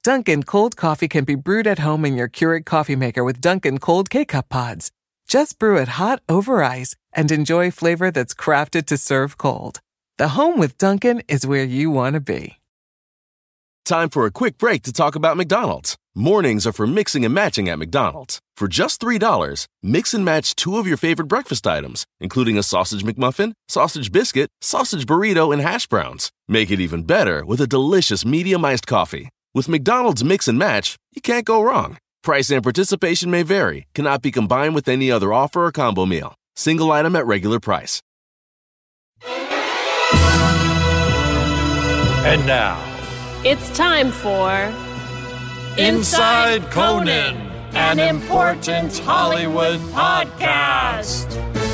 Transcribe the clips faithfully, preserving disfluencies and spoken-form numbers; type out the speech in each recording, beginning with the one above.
Dunkin' cold coffee can be brewed at home in your Keurig coffee maker with Dunkin' cold K-Cup pods. Just brew it hot over ice and enjoy flavor that's crafted to serve cold. The home with Dunkin' is where you want to be. Time for a quick break to talk about McDonald's. Mornings are for mixing and matching at McDonald's. For just three dollars, mix and match two of your favorite breakfast items, including a sausage McMuffin, sausage biscuit, sausage burrito, and hash browns. Make it even better with a delicious medium iced coffee. With McDonald's Mix and Match, you can't go wrong. Price and participation may vary. Cannot be combined with any other offer or combo meal. Single item at regular price. And now, it's time for Inside Conan, an important Hollywood podcast.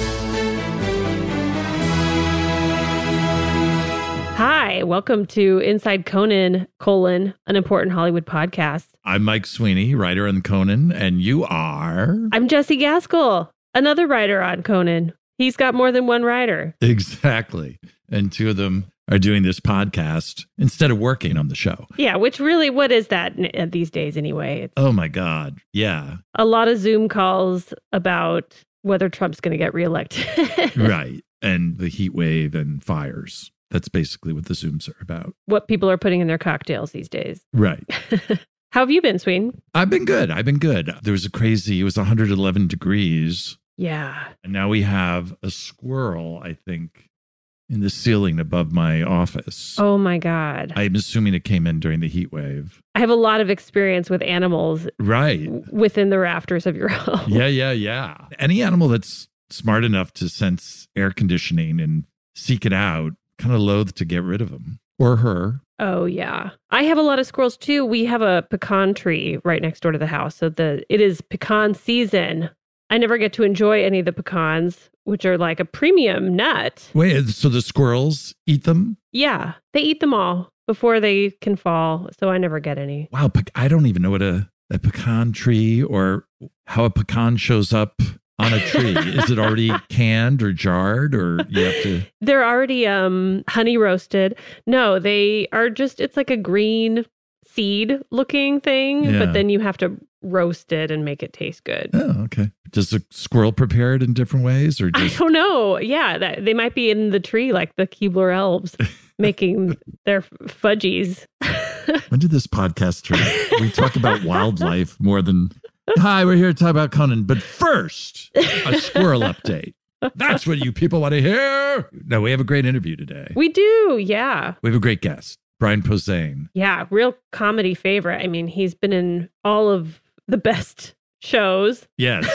Hi, welcome to Inside Conan, colon, an important Hollywood podcast. I'm Mike Sweeney, writer on Conan, and you are... I'm Jesse Gaskell, another writer on Conan. He's got more than one writer. Exactly. And two of them are doing this podcast instead of working on the show. Yeah, which really, what is that these days anyway? It's oh my God, yeah. A lot of Zoom calls about whether Trump's going to get reelected. Right, and the heat wave and fires. That's basically what the Zooms are about. What people are putting in their cocktails these days. Right. How have you been, Sween? I've been good. I've been good. There was a crazy, it was one hundred eleven degrees. Yeah. And now we have a squirrel, I think, in the ceiling above my office. Oh my God. I'm assuming it came in during the heat wave. I have a lot of experience with animals. Right. W- within the rafters of your home. Yeah, yeah, yeah. Any animal that's smart enough to sense air conditioning and seek it out, kind of loath to get rid of them or her. Oh, yeah. I have a lot of squirrels, too. We have a pecan tree right next door to the house. So the it is pecan season. I never get to enjoy any of the pecans, which are like a premium nut. Wait, so the squirrels eat them? Yeah, they eat them all before they can fall. So I never get any. Wow, I don't even know what a, a pecan tree or how a pecan shows up on a tree. Is it already canned or jarred, or you have to? They're already um, honey roasted. No, they are just, it's like a green seed looking thing, yeah. But then you have to roast it and make it taste good. Oh, okay. Does the squirrel prepare it in different ways, or just... I don't know. Yeah, that, they might be in the tree like the Keebler elves making their fudgies. When did this podcast turn? We talk about wildlife more than... Hi, we're here to talk about Conan, but first, a squirrel update. That's what you people want to hear. No, we have a great interview today. We do, yeah. We have a great guest, Brian Posehn. Yeah, real comedy favorite. I mean, he's been in all of the best shows. Yes.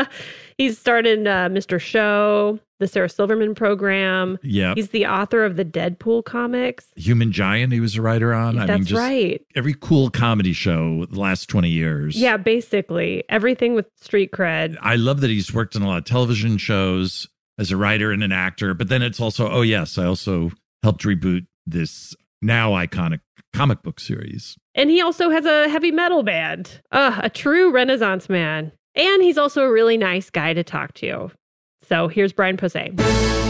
He's started uh, Mister Show, the Sarah Silverman program. Yeah. He's the author of the Deadpool comics. Human Giant, he was a writer on. That's I mean, just right. Every cool comedy show the last twenty years. Yeah, basically. Everything with street cred. I love that he's worked on a lot of television shows as a writer and an actor. But then it's also, oh, yes, I also helped reboot this now iconic comic book series. And he also has a heavy metal band. Uh, a true Renaissance man. And he's also a really nice guy to talk to. So here's Brian Posehn.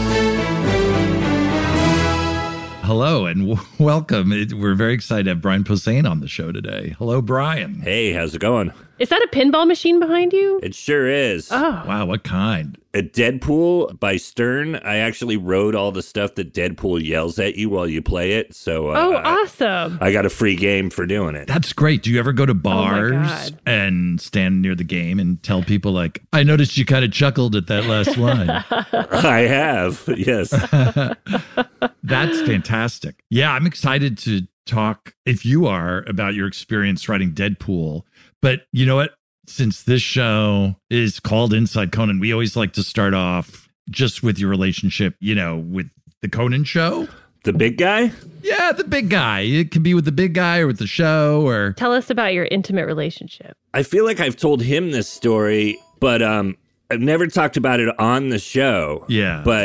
Hello and w- welcome. It, we're very excited to have Brian Posehn on the show today. Hello, Brian. Hey, how's it going? Is that a pinball machine behind you? It sure is. Oh. Wow, what kind? A Deadpool by Stern. I actually wrote all the stuff that Deadpool yells at you while you play it. So uh, Oh, I, awesome. I got a free game for doing it. That's great. Do you ever go to bars God. and stand near the game and tell people like, I noticed you kind of chuckled at that last line? I have, yes. That's fantastic. Yeah, I'm excited to talk, if you are, about your experience writing Deadpool. But you know what? Since this show is called Inside Conan, we always like to start off just with your relationship, you know, with the Conan show. The big guy? Yeah, the big guy. It can be with the big guy or with the show or... Tell us about your intimate relationship. I feel like I've told him this story, but um, I've never talked about it on the show. Yeah. But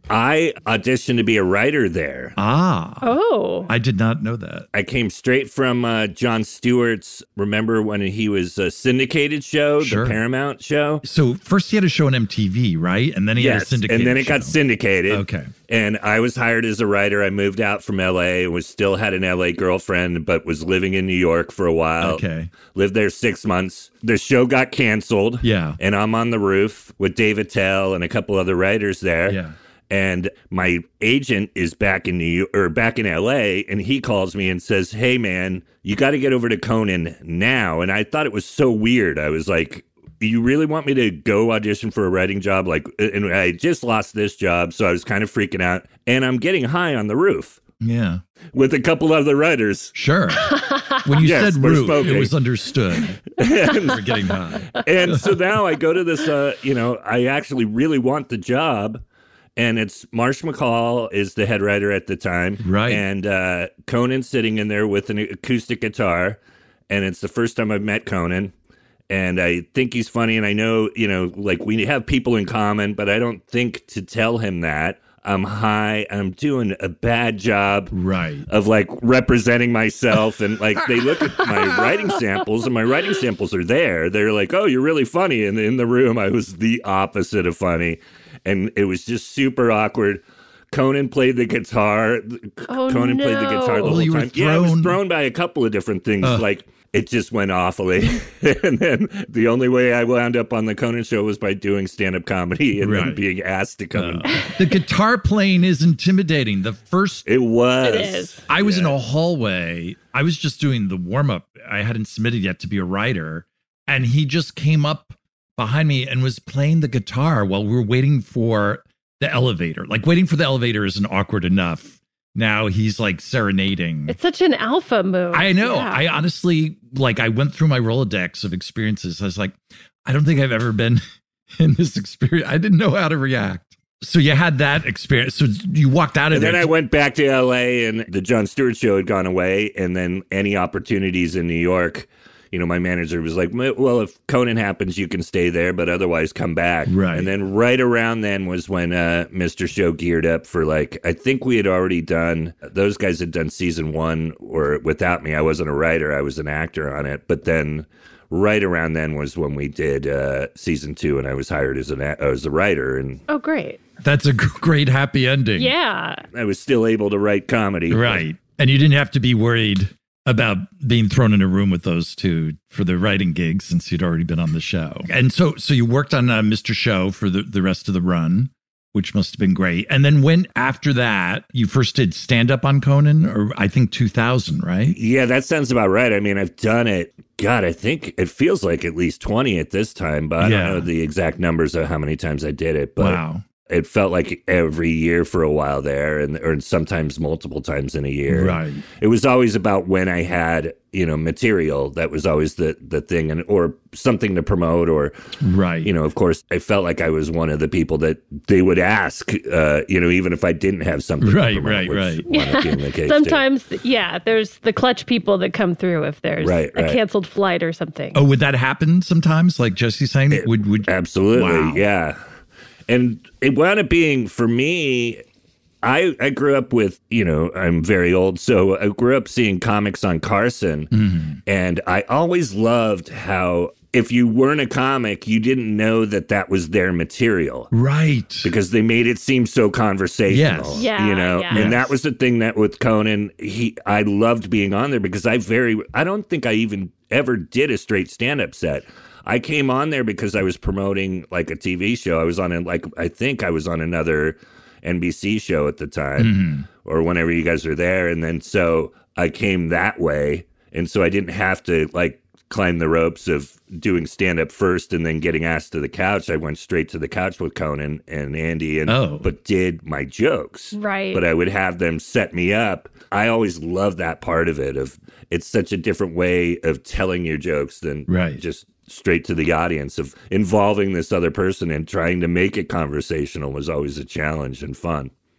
I auditioned to be a writer there. Ah. Oh. I did not know that. I came straight from uh, Jon Stewart's, remember when he was a syndicated show, Sure. the Paramount show? So first he had a show on M T V, right? And then he had a Yes, syndicated and then it show. got syndicated. Okay. And I was hired as a writer. I moved out from L A, was still had an L A girlfriend, but was living in New York for a while. Okay. Lived there six months. The show got canceled. Yeah. And I'm on the roof with Dave Attell and a couple other writers there. Yeah. And my agent is back in New York, or back in L A, and he calls me and says, "Hey man, you got to get over to Conan now." And I thought it was so weird. I was like, "You really want me to go audition for a writing job?" Like, and I just lost this job, so I was kind of freaking out. And I'm getting high on the roof Yeah. with a couple other writers. Sure. When you Yes, said we're roof, smoking. it was understood. We're getting high. And so now I go to this, uh, you know, I actually really want the job. And it's Marsh McCall is the head writer at the time. Right. And uh, Conan's sitting in there with an acoustic guitar. And it's the first time I've met Conan. And I think he's funny. And I know, you know, like we have people in common, but I don't think to tell him that. I'm high. I'm doing a bad job Right. of like representing myself. And like they look at my writing samples and my writing samples are there. They're like, "Oh, you're really funny." And in the room, I was the opposite of funny. And it was just super awkward. Conan played the guitar. Oh, Conan played the guitar the Well, whole you were time. Yeah, I was thrown- thrown by a couple of different things. Uh. Like it just went awfully. And then the only way I wound up on the Conan show was by doing stand-up comedy and then Right. being asked to come. Uh, the guitar playing is intimidating. The first It was. It is. I was in a hallway. I was just doing the warm up. I hadn't submitted yet to be a writer. And he just came up behind me and was playing the guitar while we were waiting for the elevator. Like waiting for the elevator isn't awkward enough. Now he's like serenading. It's such an alpha move. I know. Yeah. I honestly, like, I went through my Rolodex of experiences. I was like, I don't think I've ever been in this experience. I didn't know how to react. So you had that experience. So you walked out of And there. then I went back to L A and the Jon Stewart show had gone away. And then any opportunities in New York, you know, my manager was like, "Well, if Conan happens, you can stay there, but otherwise come back." Right. And then right around then was when uh, Mister Show geared up for like, I think we had already done, those guys had done season one or without me. I wasn't a writer. I was an actor on it. But then right around then was when we did uh, season two and I was hired as, an a- as a writer. And Oh, great. That's a g- great happy ending. Yeah. I was still able to write comedy. Right. And you didn't have to be worried about being thrown in a room with those two for the writing gig since you'd already been on the show. And so so you worked on uh, Mister Show for the, the rest of the run, which must have been great. And then when after that, you first did stand up on Conan, or I think two thousand, right? Yeah, that sounds about right. I mean, I've done it. God, I think it feels like at least twenty at this time, but I Yeah. don't know the exact numbers of how many times I did it. But Wow. it felt like every year for a while there, and or sometimes multiple times in a year. Right. It was always about when I had, you know, material. That was always the the thing, and or something to promote, or Right. you know, of course, I felt like I was one of the people that they would ask, uh, you know, even if I didn't have something. Right, to promote, right, which right. wound up being the case, too. Sometimes, yeah, there's the clutch people that come through if there's Right, a right. canceled flight or something. Oh, would that happen sometimes? Like Jesse's saying? It- would would Absolutely, Wow. yeah. And it wound up being, for me, I I grew up with, you know, I'm very old, so I grew up seeing comics on Carson, Mm-hmm. and I always loved how if you weren't a comic, you didn't know that that was their material. Right. Because they made it seem so conversational, Yes. Yeah, you know, yeah. and Yes. that was the thing that with Conan, he, I loved being on there because I very, I don't think I even ever did a straight stand-up set. I came on there because I was promoting like a T V show. I was on a, like, I think I was on another N B C show at the time Mm-hmm. or whenever you guys were there. And then so I came that way. And so I didn't have to like climb the ropes of doing stand up first and then getting asked to the couch. I went straight to the couch with Conan and Andy and Oh. but did my jokes. Right. But I would have them set me up. I always loved that part of it of it's such a different way of telling your jokes than Right. just straight to the audience, of involving this other person and trying to make it conversational was always a challenge and fun.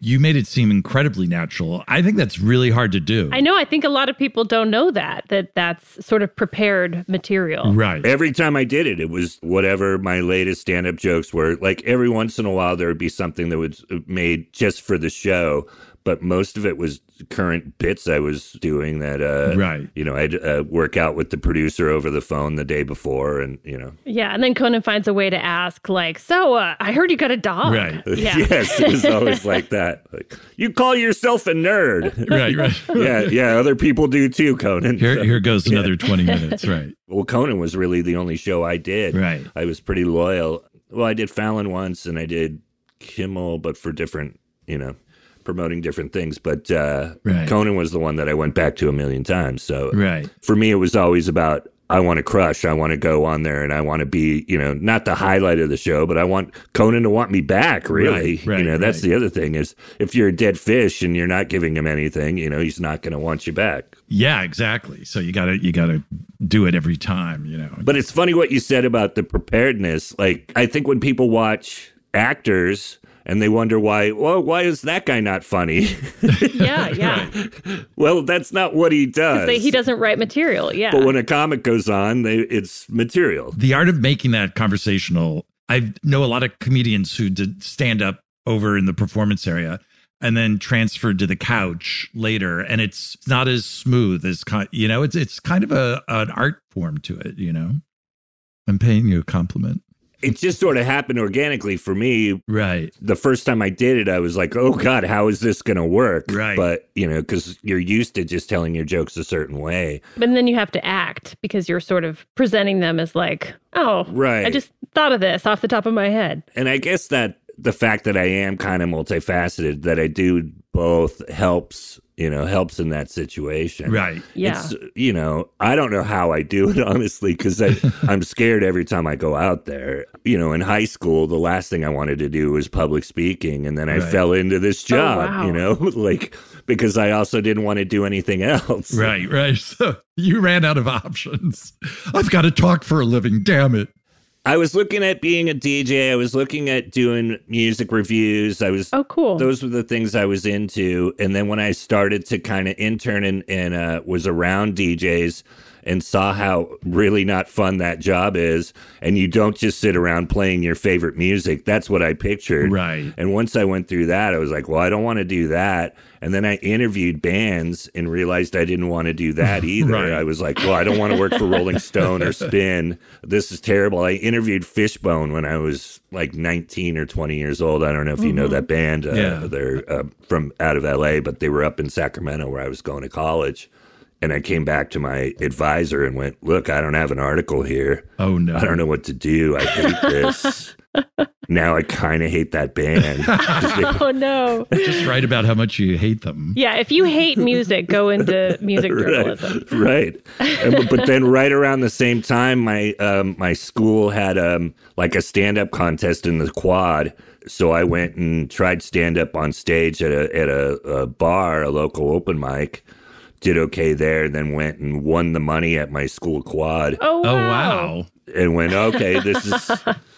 you made it seem incredibly natural. I think that's really hard to do. I know. I think a lot of people don't know that, that that's sort of prepared material. Right. Every time I did it, it was whatever my latest stand-up jokes were. Like every once in a while, there would be something that was made just for the show. But most of it was current bits I was doing that, uh, right. you know, I'd uh, work out with the producer over the phone the day before and, you know. Yeah. And then Conan finds a way to ask, like, so uh, I heard you got a dog. Right. Yeah. Yes, it was always like that. Like, you call yourself a nerd. Right, right. yeah, yeah, other people do too, Conan. Here, here goes Yeah. another twenty minutes, right. Well, Conan was really the only show I did. Right. I was pretty loyal. Well, I did Fallon once and I did Kimmel, but for different, you know, promoting different things. But uh, Right. Conan was the one that I went back to a million times. So Right. for me, it was always about, I want to crush. I want to go on there and I want to be, you know, not the highlight of the show, but I want Conan to want me back, really. Right, right, you know, that's right. the other thing is if you're a dead fish and you're not giving him anything, you know, he's not going to want you back. Yeah, exactly. So you gotta you gotta do it every time, you know. But it's funny what you said about the preparedness. Like, I think when people watch actors and they wonder why, well, why is that guy not funny? Yeah. Yeah. Well, that's not what he does. They, he doesn't write material. Yeah. But when a comic goes on, they, it's material. The art of making that conversational. I know a lot of comedians who did stand up over in the performance area and then transferred to the couch later, and it's not as smooth as kind. You know, it's it's kind of a an art form to it. You know, I'm paying you a compliment. It just sort of happened organically for me. Right. The first time I did it, I was like, oh, God, how is this going to work? Right. But, you know, because you're used to just telling your jokes a certain way. But then you have to act because you're sort of presenting them as like, oh, Right. I just thought of this off the top of my head. And I guess that the fact that I am kind of multifaceted, that I do both helps, you know, helps in that situation. Right. Yeah. It's, you know, I don't know how I do it, honestly, because I'm scared every time I go out there. You know, in high school, the last thing I wanted to do was public speaking. And then I Right. fell into this job, wow. you know, like, because I also didn't want to do anything else. Right. Right. So you ran out of options. I've got to talk for a living. Damn it. I was looking at being a D J. I was looking at doing music reviews. I was Oh, cool. Those were the things I was into. And then when I started to kind of intern and, and uh, was around D Js and saw how really not fun that job is, and you don't just sit around playing your favorite music, that's what I pictured. Right. And once I went through that, I was like, well, I don't want to do that. And then I interviewed bands and realized I didn't want to do that either. Right. I was like, well, I don't want to work for Rolling Stone or Spin. This is terrible. I interviewed Fishbone when I was like nineteen or twenty years old. I don't know if you know that band. Uh, Yeah. They're uh, from out of L A, but they were up in Sacramento where I was going to college. And I came back to my advisor and went, look, I don't have an article here. Oh, no. I don't know what to do. I hate this. Now I kind of hate that band. Oh, no. Just write about how much you hate them. Yeah. If you hate music, go into music Right, journalism. right. And, but then right around the same time, my um, my school had um, like a stand-up contest in the quad. So I went and tried stand-up on stage at a at a, a bar, a local open mic. Did okay there, then went and won the money at my school quad. Oh, wow. Oh, wow. And went, okay, this is...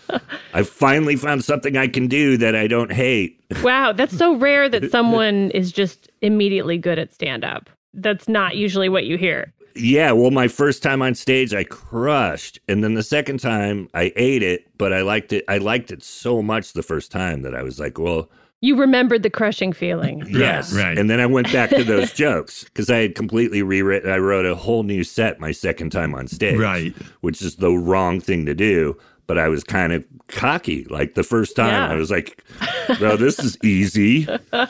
I finally found something I can do that I don't hate. Wow. That's so rare that someone is just immediately good at stand-up. That's not usually what you hear. Yeah, well, my first time on stage, I crushed, and then the second time, I ate it. But I liked it. I liked it so much the first time that I was like, well, You remembered the crushing feeling. yes, right. And then I went back to those jokes because I had completely rewritten. I wrote a whole new set my second time on stage, Right. which is the wrong thing to do. But I was kind of cocky. Like the first time, Yeah. I was like, "Bro, this is easy."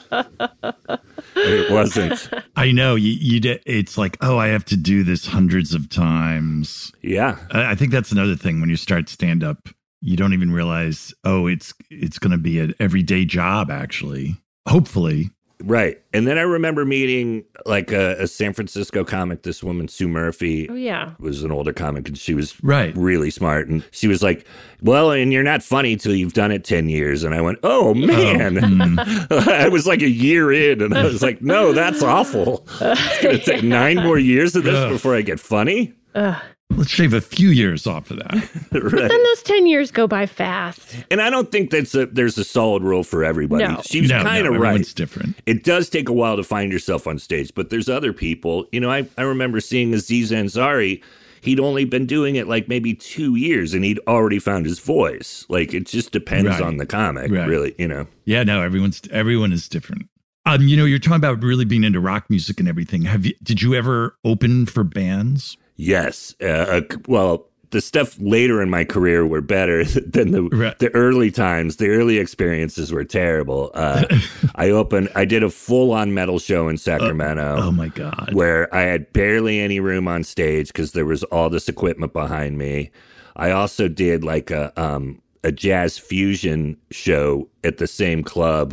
And it wasn't. I know you, you d- it's like, oh, I have to do this hundreds of times. Yeah. I, I think that's another thing when you start stand up, you don't even realize, oh, it's it's going to be an everyday job, actually. Hopefully. Right. And then I remember meeting like a, a San Francisco comic, this woman, Sue Murphy. Oh, yeah. Was an older comic and she was Right. really smart. And she was like, well, and you're not funny till you've done it ten years. And I went, oh, man. Mm. I was like a year in and I was like, no, that's awful. It's going to take nine more years of this Ugh. before I get funny. Ugh. Let's shave a few years off of that. Right. Then those ten years go by fast. And I don't think that's a, there's a solid rule for everybody. No. She was No, kind of no, right. everyone's different. It does take a while to find yourself on stage, but there's other people. You know, I, I remember seeing Aziz Ansari. He'd only been doing it like maybe two years and he'd already found his voice. Like, it just depends Right. on the comic, Right. really, you know. Yeah, no, everyone's everyone is different. Um, you know, you're talking about really being into rock music and everything. Have you? Did you ever open for bands? Yes. Uh, uh, well, the stuff later in my career were better than the Right. the early times. The early experiences were terrible. Uh, I opened, I did a full on metal show in Sacramento. Oh my God. Where I had barely any room on stage because there was all this equipment behind me. I also did like a um, a jazz fusion show at the same club,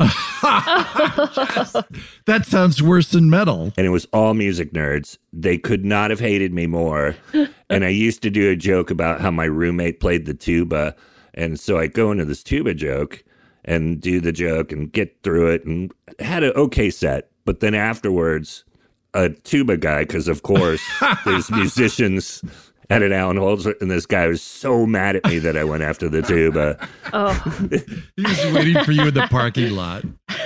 That sounds worse than metal. and it was all music nerds. They could not have hated me more. And I used to do a joke about how my roommate played the tuba, and so I go into this tuba joke and do the joke and get through it, and had an okay set. But then afterwards, a tuba guy, because of course there's musicians at an Allen Holtz, and this guy was so mad at me that I went after the tuba. Oh, He was waiting for you in the parking lot.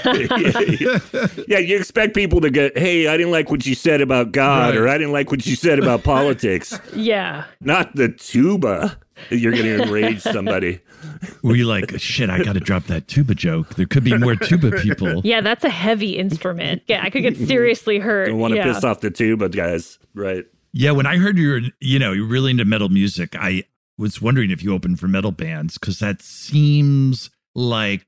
Yeah, you expect people to go, hey, I didn't like what you said about God, Right. or I didn't like what you said about politics. yeah. Not the tuba. You're going to enrage somebody. Were you like, shit, I got to drop that tuba joke? There could be more tuba people. Yeah, that's a heavy instrument. Yeah, I could get seriously hurt. Don't want to yeah. piss off the tuba guys. Right. Yeah, when I heard you're, you know, you're really into metal music, I was wondering if you opened for metal bands because that seems like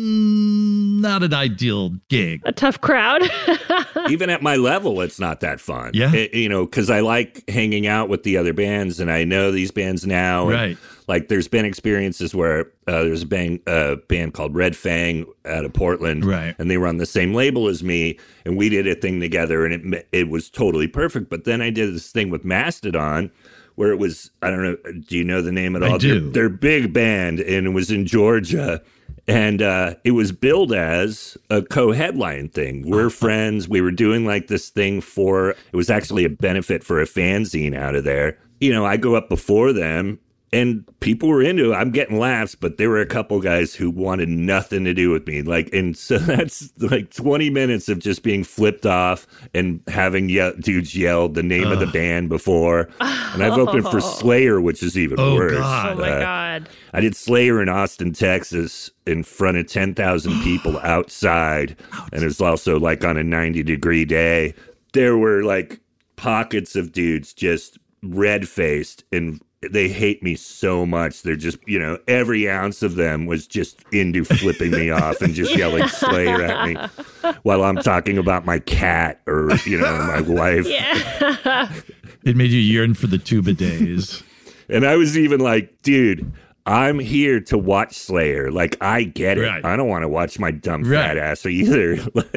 mm, not an ideal gig. A tough crowd. Even at my level, it's not that fun. Yeah. It- you know, because I like hanging out with the other bands, and I know these bands now. and, Right. Like, there's been experiences where uh, there's a band, uh, band called Red Fang out of Portland, Right. and they were on the same label as me, and we did a thing together, and it ma- it was totally perfect. But then I did this thing with Mastodon, where it was, I don't know, do you know the name at I all? do. They're, they're a big band, and it was in Georgia. And uh, it was billed as a co-headline thing. We're friends. We were doing like this thing for, it was actually a benefit for a fanzine out of there. You know, I go up before them and people were into it. I'm getting laughs, but there were a couple guys who wanted nothing to do with me. Like, and so that's like twenty minutes of just being flipped off and having ye- dudes yelled the name of the band before. And I've opened for Slayer, which is even Oh, worse. God. Oh my Uh, God. I did Slayer in Austin, Texas, in front of ten thousand people outside. And it was also like on a ninety degree day. There were like pockets of dudes just red faced, and they hate me so much. They're just, you know, every ounce of them was just into flipping me off and just yelling Slayer at me while I'm talking about my cat or, you know, my wife. Yeah. It made you yearn for the tuba days. And I was even like, dude, I'm here to watch Slayer. Like, I get it. Right. I don't want to watch my dumb Right. fat ass either. Like,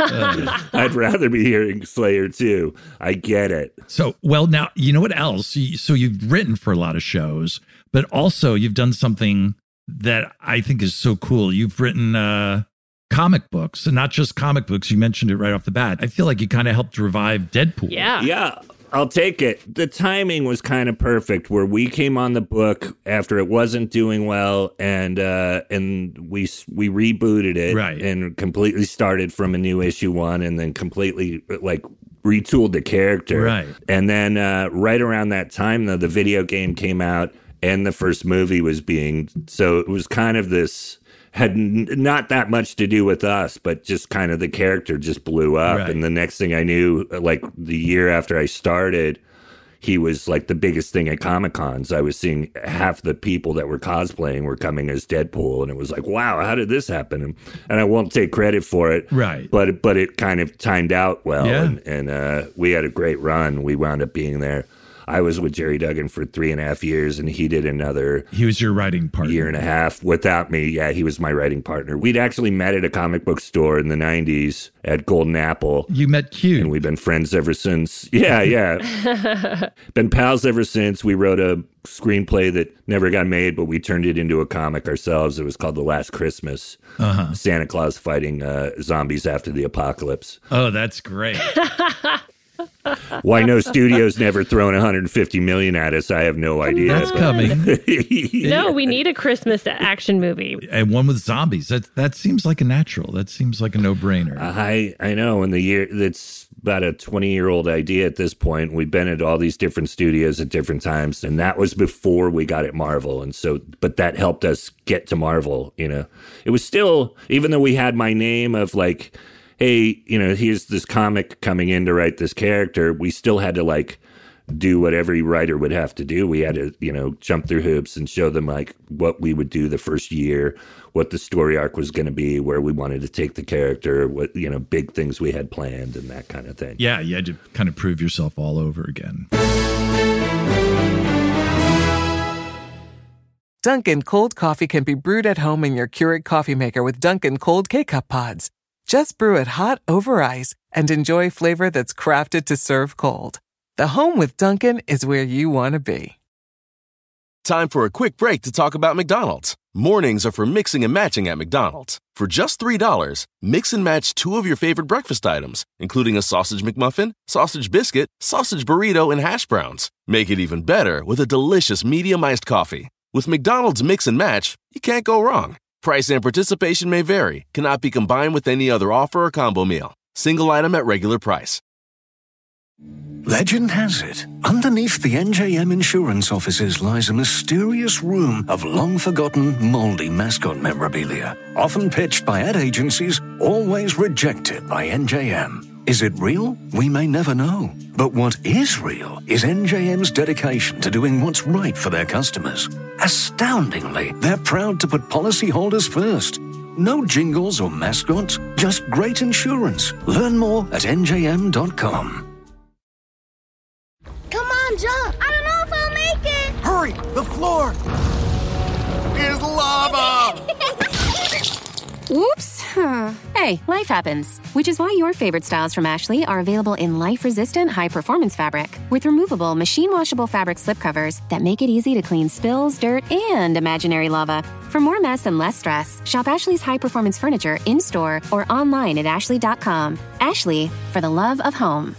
I'd rather be hearing Slayer too. I get it. So, well, now, you know what else? You- So you've written for a lot of shows, but also you've done something that I think is so cool. You've written uh, comic books, and not just comic books. You mentioned it right off the bat. I feel like you kind of helped revive Deadpool. Yeah. Yeah, I'll take it. The timing was kind of perfect where we came on the book after it wasn't doing well, and uh, and we we rebooted it Right. and completely started from a new issue one, and then completely like retooled the character. Right. And then uh, right around that time, though, the video game came out and the first movie was being, so it was kind of this, had n- not that much to do with us, but just kind of the character just blew up. Right. And the next thing I knew, like the year after I started, he was like the biggest thing at Comic Cons. I was seeing half the people that were cosplaying were coming as Deadpool, and it was like, wow, how did this happen? And, and I won't take credit for it, Right. But but it kind of timed out well, Yeah. and, and uh, we had a great run. We wound up being there. I was with Jerry Duggan for three and a half years, and he did another He was your writing partner. year and a half without me. Yeah, he was my writing partner. We'd actually met at a comic book store in the nineties at Golden Apple. You met Q. And we've been friends ever since. Yeah, yeah. Been pals ever since. We wrote a screenplay that never got made, but we turned it into a comic ourselves. It was called The Last Christmas. Uh-huh. Santa Claus fighting uh, zombies after the apocalypse. Oh, that's great. Why no studio's never thrown one hundred fifty million at us, I have no idea. That's coming. No, we need a Christmas action movie. And one with zombies. That that seems like a natural. That seems like a no-brainer. I I know. In the year, that's about a twenty-year-old idea at this point. We've been at all these different studios at different times, and that was before we got at Marvel. And so, but that helped us get to Marvel. You know, it was still, even though we had my name of like, hey, you know, here's this comic coming in to write this character, we still had to like do what every writer would have to do. We had to, you know, jump through hoops and show them like what we would do the first year, what the story arc was going to be, where we wanted to take the character, what, you know, big things we had planned and that kind of thing. Yeah, you had to kind of prove yourself all over again. Dunkin' cold coffee can be brewed at home in your Keurig coffee maker with Dunkin' cold K-Cup pods. Just brew it hot over ice and enjoy flavor that's crafted to serve cold. The home with Dunkin' is where you want to be. Time for a quick break to talk about McDonald's. Mornings are for mixing and matching at McDonald's. For just three dollars, mix and match two of your favorite breakfast items, including a sausage McMuffin, sausage biscuit, sausage burrito, and hash browns. Make it even better with a delicious medium iced coffee. With McDonald's Mix and Match, you can't go wrong. Price and participation may vary. Cannot be combined with any other offer or combo meal. Single item at regular price. Legend has it, underneath the N J M insurance offices lies a mysterious room of long-forgotten, moldy mascot memorabilia. Often pitched by ad agencies, always rejected by N J M. Is it real? We may never know. But what is real is N J M's dedication to doing what's right for their customers. Astoundingly, they're proud to put policyholders first. No jingles or mascots, just great insurance. Learn more at N J M dot com. Come on, jump! I don't know if I'll make it! Hurry! The floor is lava! Whoops. Hey, life happens. Which is why your favorite styles from Ashley are available in life-resistant, high-performance fabric with removable, machine-washable fabric slipcovers that make it easy to clean spills, dirt, and imaginary lava. For more mess and less stress, shop Ashley's high-performance furniture in-store or online at ashley dot com. Ashley, for the love of home.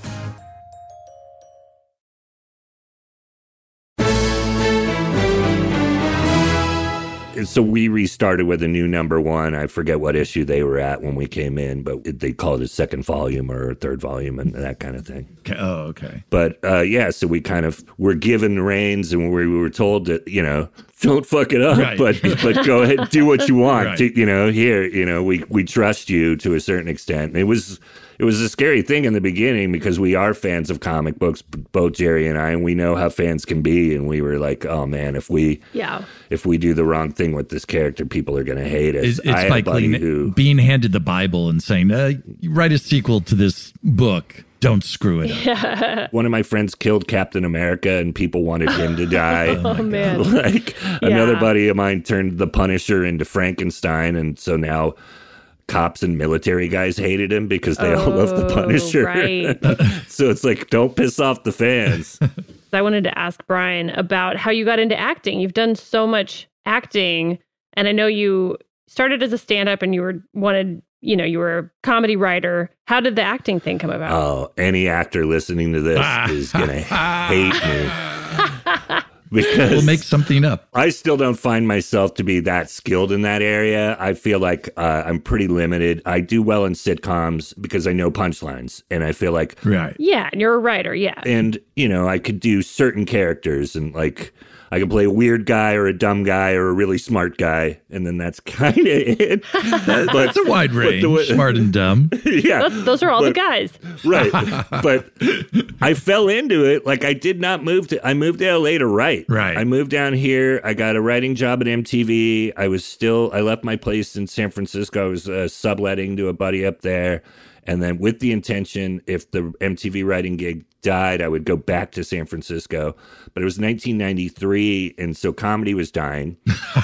So we restarted with a new number one. I forget what issue they were at when we came in, but they called it a second volume or a third volume and that kind of thing. Okay. Oh, okay. But uh, yeah, so we kind of were given reins and we were told that, you know, don't fuck it up, right. but but go ahead, do what you want. Right. Do, you know, here, you know, we we trust you to a certain extent. It was it was a scary thing in the beginning because we are fans of comic books, both Jerry and I, and we know how fans can be. And we were like, oh man, if we yeah. if we do the wrong thing with this character, people are going to hate us. It's, it's I had like a buddy who, who, being handed the Bible and saying, uh, you write a sequel to this book. Don't screw it up. Yeah. One of my friends killed Captain America and people wanted him to die. Oh, oh man. Like yeah. another buddy of mine turned the Punisher into Frankenstein. And so now cops and military guys hated him because they oh, all love the Punisher. Right. So it's like, don't piss off the fans. I wanted to ask Brian about how you got into acting. You've done so much acting, and I know you started as a stand-up and you were wanted, you know, you were a comedy writer. How did the acting thing come about? Oh, any actor listening to this is going to hate me. Because we'll make something up. I still don't find myself to be that skilled in that area. I feel like uh, I'm pretty limited. I do well in sitcoms because I know punchlines, and I feel like right. Yeah, and you're a writer, yeah. And you know, I could do certain characters, and like I could play a weird guy or a dumb guy or a really smart guy, and then that's kind of it. That, but, that's a wide range, the, smart and dumb. Yeah, those, those are all but, the guys, right? But I fell into it. Like I did not move to. I moved to L A to write. Right. I moved down here. I got a writing job at M T V. I was still. I left my place in San Francisco. I was uh, subletting to a buddy up there. And then with the intention, if the M T V writing gig died, I would go back to San Francisco. But it was nineteen ninety-three, and so comedy was dying.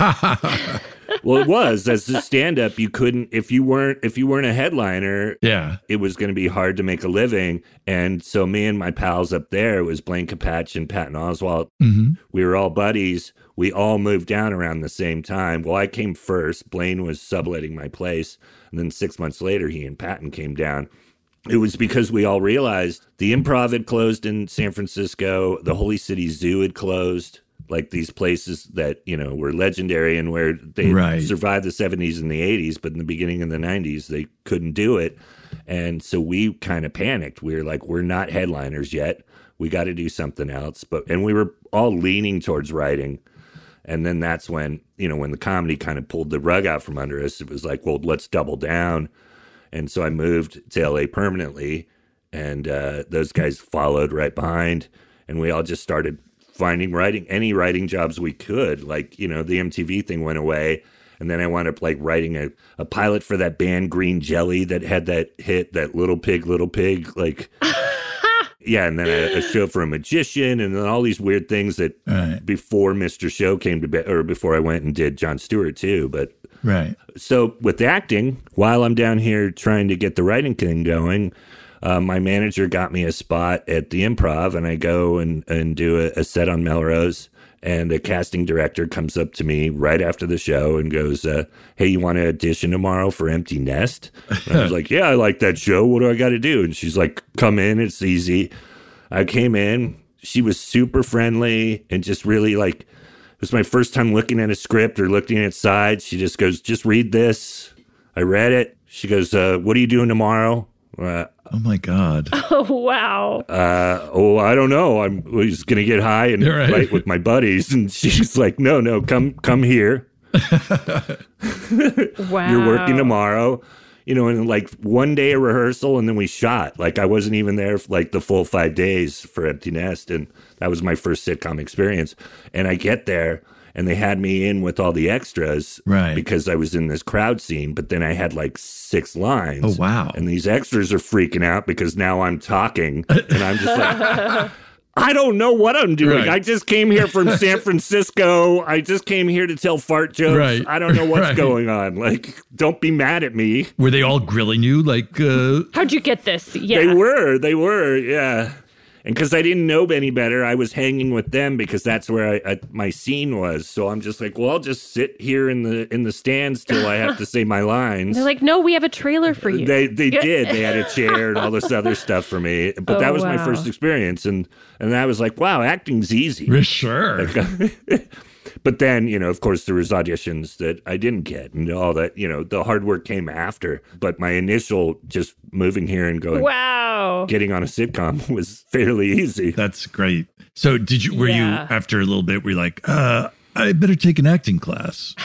Well, it was. As a stand-up, you couldn't if you weren't if you weren't a headliner. Yeah, it was going to be hard to make a living. And so me and my pals up there, it was Blaine Capatch and Patton Oswalt. Mm-hmm. We were all buddies. We all moved down around the same time. Well, I came first. Blaine was subletting my place. And then six months later, he and Patton came down. It was because we all realized the Improv had closed in San Francisco. The Holy City Zoo had closed. Like these places that, you know, were legendary and where they right. survived the seventies and the eighties, but in the beginning of the nineties, they couldn't do it. And so we kind of panicked. We were like, we're not headliners yet. We got to do something else. But and we were all leaning towards writing. And then that's when, you know, when the comedy kind of pulled the rug out from under us, it was like, well, let's double down. And so I moved to L A permanently, and uh, those guys followed right behind. And we all just started finding writing, any writing jobs we could. Like, you know, the M T V thing went away. And then I wound up like writing a, a pilot for that band Green Jelly that had that hit, that Little Pig, Little Pig, like, yeah. And then a, a show for a magician and then all these weird things that right. before Mister Show came to bed, or before I went and did Jon Stewart too. But right. So with acting, while I'm down here trying to get the writing thing going, Uh, my manager got me a spot at the Improv, and I go and, and do a, a set on Melrose, and the casting director comes up to me right after the show and goes, uh, hey, you want to audition tomorrow for Empty Nest? And I was like, yeah, I like that show. What do I got to do? And she's like, come in. It's easy. I came in. She was super friendly and just really like, it was my first time looking at a script or looking at sides. She just goes, just read this. I read it. She goes, uh, what are you doing tomorrow? Uh, oh my God. Oh, wow. Uh, oh, I don't know. I'm just going to get high and right. write with my buddies. And she's like, no, no, come, come here. Wow. You're working tomorrow, you know, and like one day of rehearsal and then we shot. Like I wasn't even there for like the full five days for Empty Nest. And that was my first sitcom experience. And I get there. And they had me in with all the extras right. because I was in this crowd scene. But then I had like six lines. Oh, wow. And these extras are freaking out because now I'm talking. And I'm just like, I don't know what I'm doing. Right. I just came here from San Francisco. I just came here to tell fart jokes. Right. I don't know what's right. going on. Like, don't be mad at me. Were they all grilling you? Like, uh... how'd you get this? Yeah. They were. They were. Yeah. And because I didn't know any better, I was hanging with them because that's where I, I, my scene was. So I'm just like, well, I'll just sit here in the in the stands till I have to say my lines. They're like, no, we have a trailer for you. They they did. They had a chair and all this other stuff for me. But oh, that was wow. my first experience, and and I was like, wow, acting's easy. Sure. Like, but then, you know, of course, there was auditions that I didn't get, and all that. You know, the hard work came after. But my initial just moving here and going, wow, getting on a sitcom was fairly easy. That's great. So did you, were yeah. you, after a little bit, were you like, uh, I better take an acting class?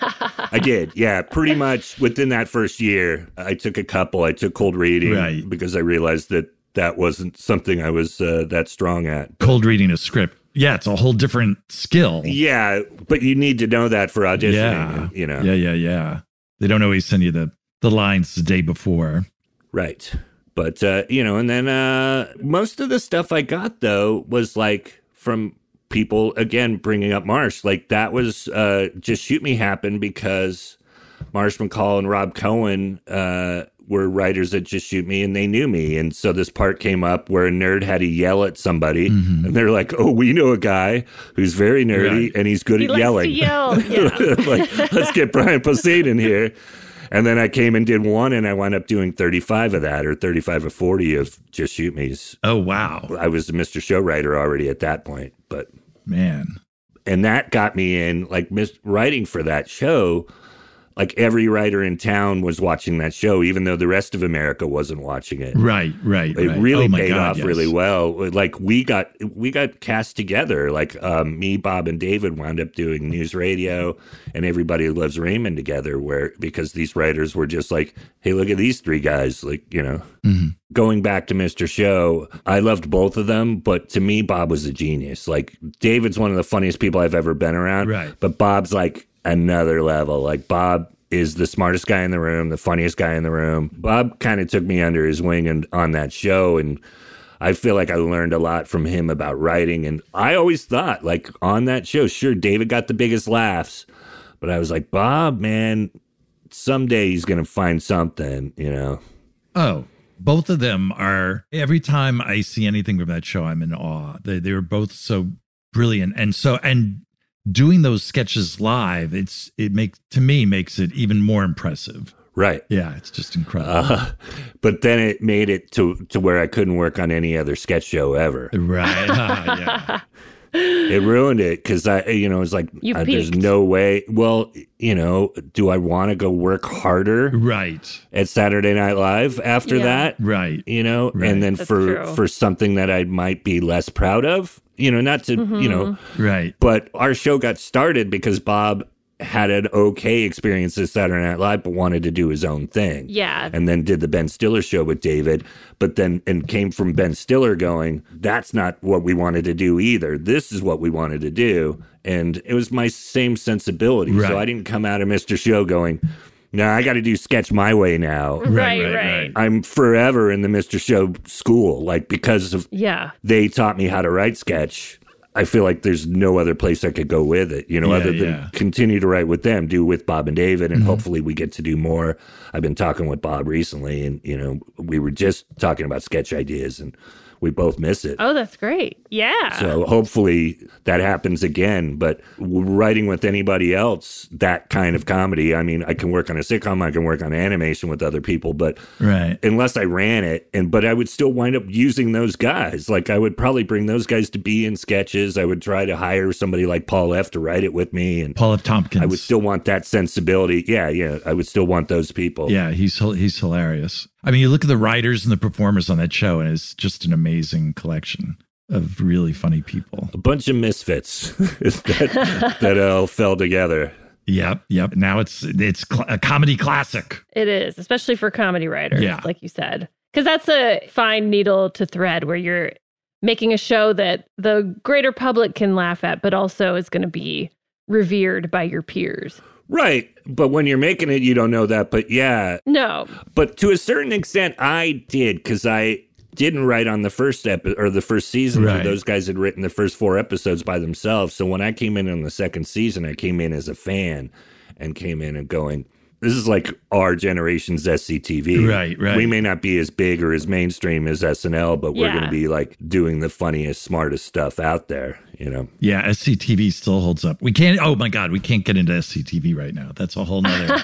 I did. Yeah. Pretty much within that first year, I took a couple. I took cold reading right. because I realized that that wasn't something I was uh, that strong at. Cold reading a script. Yeah. It's a whole different skill. Yeah. But you need to know that for auditioning, yeah. you know? Yeah. Yeah. Yeah. They don't always send you the, the lines the day before. Right. But, uh, you know, and then uh, most of the stuff I got, though, was like from people, again, bringing up Marsh. Like that was uh, Just Shoot Me happened because Marsh McCall and Rob Cohen uh, were writers at Just Shoot Me, and they knew me. And so this part came up where a nerd had to yell at somebody, mm-hmm. and they're like, oh, we know a guy who's very nerdy, right. and he's good he at likes yelling. To yell. Yeah. Like, let's get Brian Posehn in here. And then I came and did one, and I wound up doing thirty-five of that, or thirty-five or forty of Just Shoot Me's. Oh, wow. I was a Mister Show writer already at that point. But man. And that got me in, like, mis- writing for that show. Like, every writer in town was watching that show, even though the rest of America wasn't watching it. Right, right, It right. really oh paid God, off yes. really well. Like, we got we got cast together. Like, um, me, Bob, and David wound up doing News Radio and Everybody Loves Raymond together, where because these writers were just like, hey, look at these three guys. Like, you know, mm-hmm. going back to Mister Show, I loved both of them. But to me, Bob was a genius. Like, David's one of the funniest people I've ever been around. Right. But Bob's like another level. Like, Bob is the smartest guy in the room, the funniest guy in the room. Bob kind of took me under his wing and on that show, and I feel like I learned a lot from him about writing. And I always thought, like, on that show, sure, David got the biggest laughs, but I was like, Bob, man, someday he's going to find something, you know? Oh, both of them are, every time I see anything from that show, I'm in awe. They, they were both so brilliant. And so, and doing those sketches live, it's it makes to me makes it even more impressive. Right. Yeah, it's just incredible. Uh, but then it made it to, to where I couldn't work on any other sketch show ever. Right. Uh, yeah. It ruined it because I, you know, it's like, You uh, there's peaked. no way. Well, you know, do I want to go work harder Right. at Saturday Night Live after Yeah. that? Right. You know, Right. and then That's for true. for something that I might be less proud of, you know, not to, Mm-hmm. you know, Right. but our show got started because Bob had an okay experience at Saturday Night Live, but wanted to do his own thing. Yeah. And then did the Ben Stiller show with David, but then, and came from Ben Stiller going, that's not what we wanted to do either. This is what we wanted to do. And it was my same sensibility. Right. So I didn't come out of Mister Show going, no, I got to do sketch my way now. Right, Right, right. right, right. I'm forever in the Mister Show school, like because of Yeah. they taught me how to write sketch. I feel like there's no other place I could go with it, you know, Yeah, other than yeah. continue to write with them, do with Bob and David, and hopefully we get to do more. I've been talking with Bob recently, and, you know, we were just talking about sketch ideas, and we both miss it. Oh, that's great. Yeah. So hopefully that happens again. But writing with anybody else, that kind of comedy, I mean, I can work on a sitcom, I can work on animation with other people, but Right. unless I ran it, and but I would still wind up using those guys. Like I would probably bring those guys to be in sketches. I would try to hire somebody like Paul F. to write it with me, and Paul F. Tompkins. I would still want that sensibility. Yeah, yeah, I would still want those people. Yeah, he's he's hilarious. I mean, you look at the writers and the performers on that show, and it's just an amazing collection of really funny people. A bunch of misfits that, that all fell together. Yep, yep. Now it's it's cl- a comedy classic. It is, especially for comedy writers, Yeah. like you said. Because that's a fine needle to thread where you're making a show that the greater public can laugh at, but also is going to be revered by your peers. Right. But when you're making it, you don't know that. But yeah, No. but to a certain extent, I did because I didn't write on the first episode or the first season. Right. Those guys had written the first four episodes by themselves. So when I came in on the second season, I came in as a fan and came in and going, this is like our generation's S C T V. Right, right. We may not be as big or as mainstream as S N L, but we're Yeah. going to be like doing the funniest, smartest stuff out there, you know? Yeah, S C T V still holds up. We can't, oh my God, we can't get into S C T V right now. That's a whole nother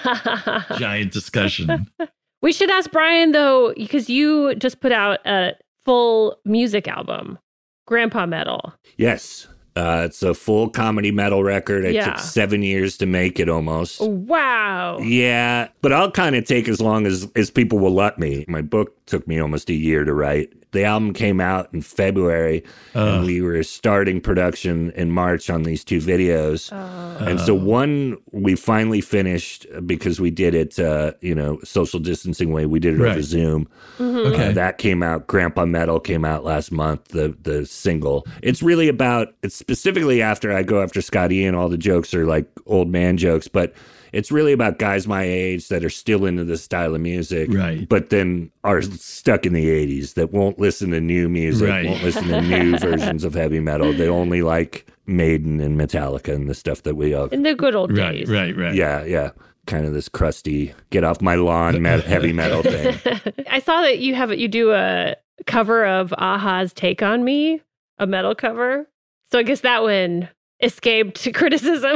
giant discussion. We should ask Brian, though, because you just put out a full music album, Grandpa Metal. Yes. Uh, it's a full comedy metal record. It Yeah. took seven years to make it almost. Wow. Yeah, but I'll kind of take as long as, as people will let me. My book took me almost a year to write. The album came out in February, and we were starting production in March on these two videos. And so one we finally finished because we did it, uh, you know, social distancing way. We did it over Right. Zoom. Okay. Uh, that came out. Grandpa Metal came out last month, the the single. It's really about, it's specifically after I go after Scott Ian, all the jokes are like old man jokes, but it's really about guys my age that are still into this style of music, Right. but then are stuck in the eighties that won't listen to new music, Right. won't listen to new versions of heavy metal. They only like Maiden and Metallica and the stuff that we all, In the good old Right, days. right, right. yeah, yeah. Kind of this crusty, get off my lawn met- heavy metal thing. I saw that you have you do a cover of Aha's Take on Me, a metal cover. So I guess that one escaped criticism.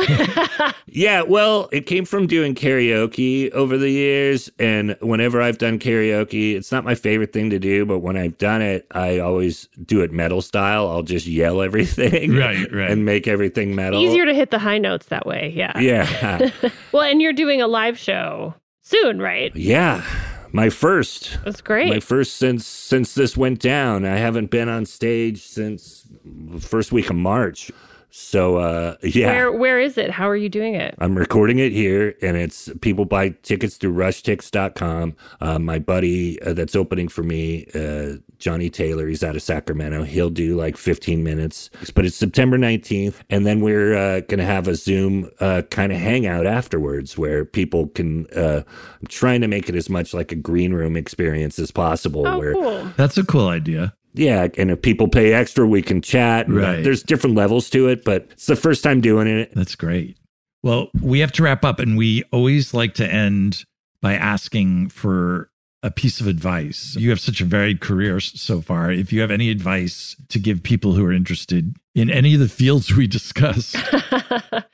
Yeah, well, it came from doing karaoke over the years. And whenever I've done karaoke, it's not my favorite thing to do, but when I've done it, I always do it metal style. I'll just yell everything. Right, right. And make everything metal. Easier to hit the high notes that way. Yeah. Yeah. Well, and you're doing a live show soon, right? Yeah. My first. That's great. My first since since this went down. I haven't been on stage since the first week of March. So, uh, yeah. Where Where is it? How are you doing it? I'm recording it here, and it's people buy tickets through rush tix dot com. Uh, my buddy uh, that's opening for me, uh, Johnny Taylor, he's out of Sacramento. He'll do like fifteen minutes, but it's September nineteenth. And then we're uh, going to have a Zoom uh, kind of hangout afterwards where people can, uh, I'm trying to make it as much like a green room experience as possible. Oh, where cool. That's a cool idea. Yeah, and if people pay extra, we can chat. Right. There's different levels to it, but it's the first time doing it. That's great. Well, we have to wrap up, and we always like to end by asking for a piece of advice. You have such a varied career s- so far. If you have any advice to give people who are interested in any of the fields we discuss.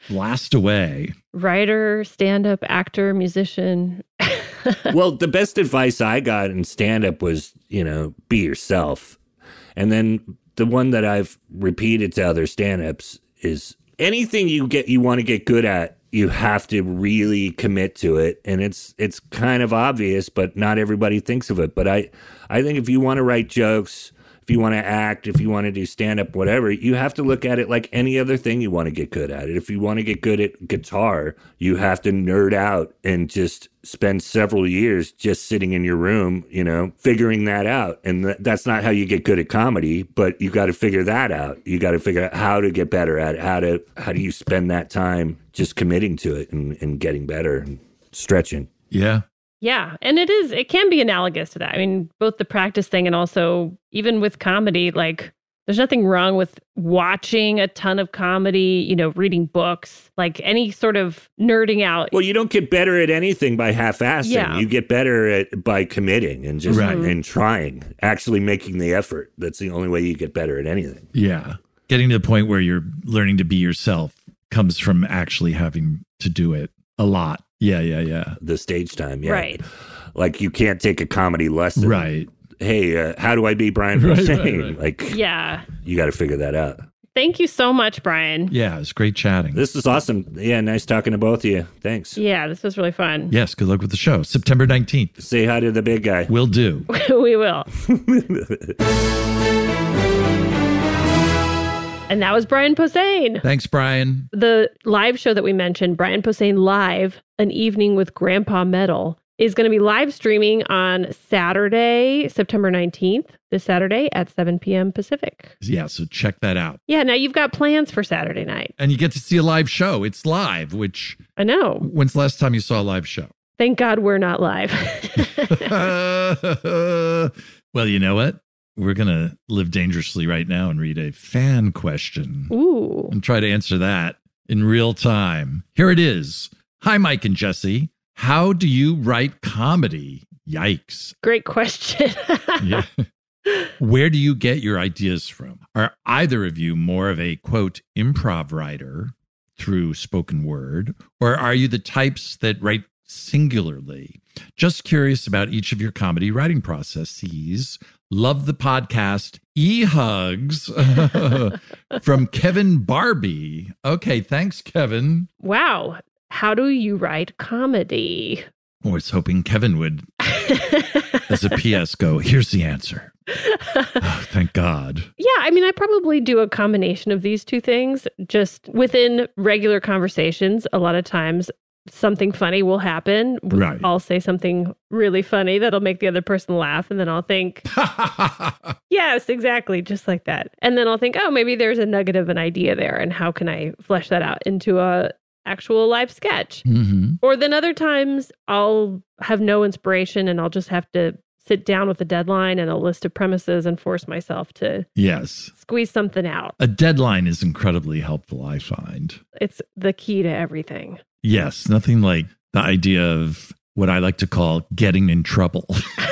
blast away. Writer, stand-up, actor, musician. Well, the best advice I got in stand-up was, you know, be yourself. And then the one that I've repeated to other stand-ups is anything you get, you want to get good at, you have to really commit to it. And it's it's kind of obvious, but not everybody thinks of it. But I, I think if you want to write jokes, if you want to act, if you want to do stand-up, whatever, you have to look at it like any other thing you want to get good at. If you want to get good at guitar, you have to nerd out and just spend several years just sitting in your room, you know, figuring that out. And th- that's not how you get good at comedy, but you got to figure that out. You got to figure out how to get better at it. How to, how do you spend that time just committing to it and, and getting better and stretching? Yeah. Yeah. And it is, it can be analogous to that. I mean, both the practice thing and also even with comedy, like there's nothing wrong with watching a ton of comedy, you know, reading books, like any sort of nerding out. Well, you don't get better at anything by half-assing. Yeah. You get better at by committing and just Right. and trying, actually making the effort. That's the only way you get better at anything. Yeah. Getting to the point where you're learning to be yourself comes from actually having to do it a lot. Yeah, yeah, yeah. The stage time, yeah. Right. Like you can't take a comedy lesson. Right. Hey, uh, how do I be Brian Right, Posehn? right, right. Like, Yeah. you got to figure that out. Thank you so much, Brian. Yeah, it's great chatting. This is awesome. Yeah, nice talking to both of you. Thanks. Yeah, this was really fun. Yes, good luck with the show. September nineteenth. Say hi to the big guy. Will do. We will. And that was Brian Posehn. Thanks, Brian. The live show that we mentioned, Brian Posehn Live, An Evening with Grandpa Metal, is going to be live streaming on Saturday, September nineteenth, this Saturday at seven p.m. Pacific. Yeah, so check that out. Yeah, now you've got plans for Saturday night. And you get to see a live show. It's live, which... I know. When's the last time you saw a live show? Thank God we're not live. Well, you know what? We're going to live dangerously right now and read a fan question. Ooh. And try to answer that in real time. Here it is. Hi, Mike and Jesse. How do you write comedy? Yikes. Great question. Yeah. Where do you get your ideas from? Are either of you more of a, quote, improv writer through spoken word, or are you the types that write singularly? Just curious about each of your comedy writing processes. Love the podcast. E-hugs from Kevin Barbie. Okay, thanks, Kevin. Wow. How do you write comedy? I was hoping Kevin would, as a P S, go, here's the answer. Oh, thank God. Yeah, I mean, I probably do a combination of these two things. Just within regular conversations, a lot of times something funny will happen. Right. I'll say something really funny that'll make the other person laugh. And then I'll think, yes, exactly. Just like that. And then I'll think, oh, maybe there's a nugget of an idea there. And how can I flesh that out into a actual live sketch? Mm-hmm. Or then other times I'll have no inspiration and I'll just have to sit down with a deadline and a list of premises and force myself to Yes. squeeze something out. A deadline is incredibly helpful, I find. It's the key to everything. Yes, nothing like the idea of what I like to call getting in trouble.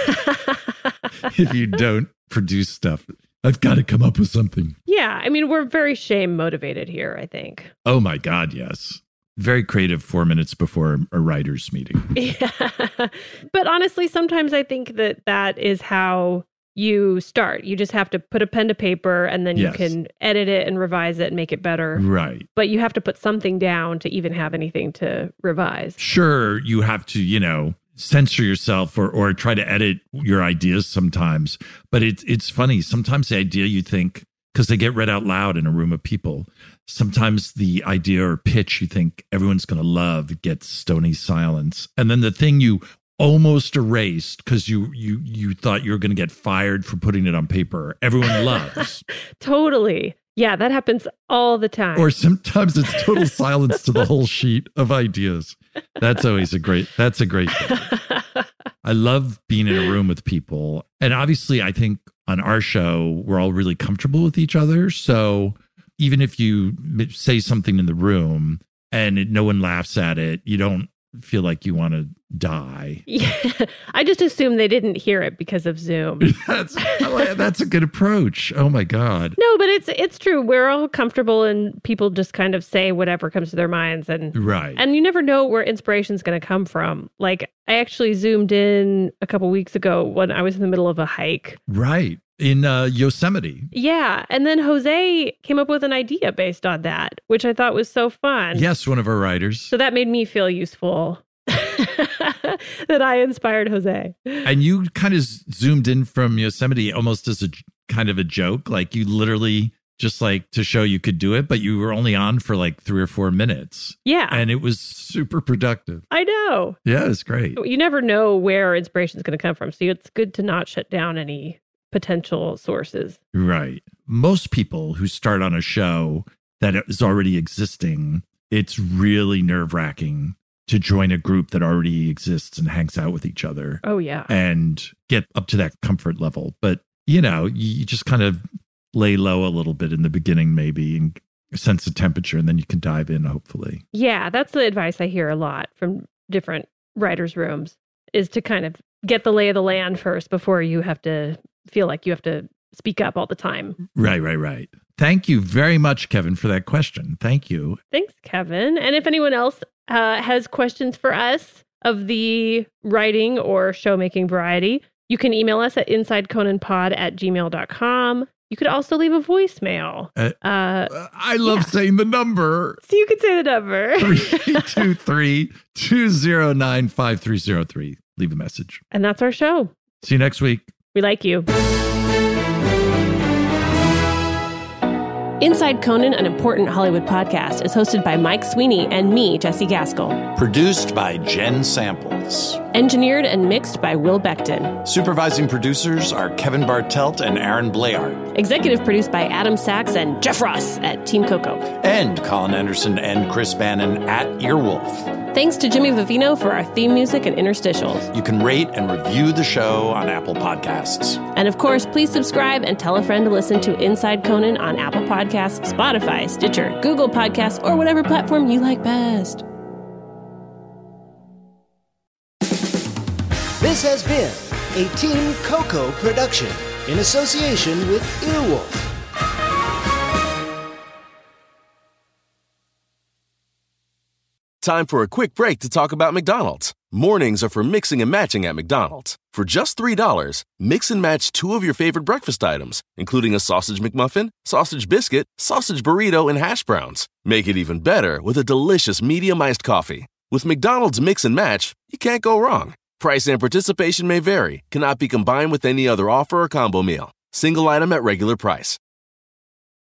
If you don't produce stuff, I've got to come up with something. Yeah, I mean, we're very shame motivated here, I think. Oh my God, yes. Very creative four minutes before a writer's meeting. Yeah. But honestly, sometimes I think that that is how you start. You just have to put a pen to paper and then Yes. you can edit it and revise it and make it better. Right. But you have to put something down to even have anything to revise. Sure, you have to, you know, censor yourself or or try to edit your ideas sometimes. But it's it's funny. Sometimes the idea you think, because they get read out loud in a room of people, sometimes the idea or pitch you think everyone's going to love gets stony silence. And then the thing you almost erased because you you you thought you were going to get fired for putting it on paper, everyone loves. Totally. Yeah, that happens all the time. Or sometimes it's total silence to the whole sheet of ideas. That's always a great, that's a great thing. I love being in a room with people. And obviously, I think on our show, we're all really comfortable with each other. So even if you say something in the room and it, no one laughs at it, you don't feel like you want to die. Yeah, I just assume they didn't hear it because of Zoom. that's that's a good approach. Oh my God. No, but it's it's true. We're all comfortable, and people just kind of say whatever comes to their minds, and right. And you never know where inspiration's going to come from. Like I actually zoomed in a couple weeks ago when I was in the middle of a hike. Right. In uh, Yosemite. Yeah. And then Jose came up with an idea based on that, which I thought was so fun. Yes, one of our writers. So that made me feel useful that I inspired Jose. And you kind of zoomed in from Yosemite almost as a kind of a joke. Like you literally just like to show you could do it, but you were only on for like three or four minutes. Yeah. And it was super productive. I know. Yeah, it's great. You never know where inspiration is going to come from. So it's good to not shut down any potential sources. Right. Most people who start on a show that is already existing, it's really nerve-wracking to join a group that already exists and hangs out with each other. Oh, yeah. And get up to that comfort level. But, you know, you just kind of lay low a little bit in the beginning, maybe, and sense the temperature, and then you can dive in, hopefully. Yeah, that's the advice I hear a lot from different writers' rooms, is to kind of get the lay of the land first before you have to feel like you have to speak up all the time. Right, right, right. Thank you very much, Kevin, for that question. Thank you. Thanks, Kevin. And if anyone else uh, has questions for us of the writing or show making variety, you can email us at insideconanpod at gmail dot com. You could also leave a voicemail. Uh, uh, I love yeah. saying the number. So you could say the number. three two three, two zero nine, five three zero three. Leave a message. And that's our show. See you next week. We like you. Inside Conan, an important Hollywood podcast, is hosted by Mike Sweeney and me, Jesse Gaskell. Produced by Jen Samples. Engineered and mixed by Will Beckton. Supervising producers are Kevin Bartelt and Aaron Blayard. Executive produced by Adam Sachs and Jeff Ross at Team Coco. And Colin Anderson and Chris Bannon at Earwolf. Thanks to Jimmy Vivino for our theme music and interstitials. You can rate and review the show on Apple Podcasts. And of course, please subscribe and tell a friend to listen to Inside Conan on Apple Podcasts, Spotify, Stitcher, Google Podcasts, or whatever platform you like best. This has been a Team Coco production in association with Earwolf. Time for a quick break to talk about McDonald's. Mornings are for mixing and matching at McDonald's. For just three dollars, mix and match two of your favorite breakfast items, including a sausage McMuffin, sausage biscuit, sausage burrito, and hash browns. Make it even better with a delicious medium iced coffee. With McDonald's Mix and Match, you can't go wrong. Price and participation may vary, cannot be combined with any other offer or combo meal. Single item at regular price.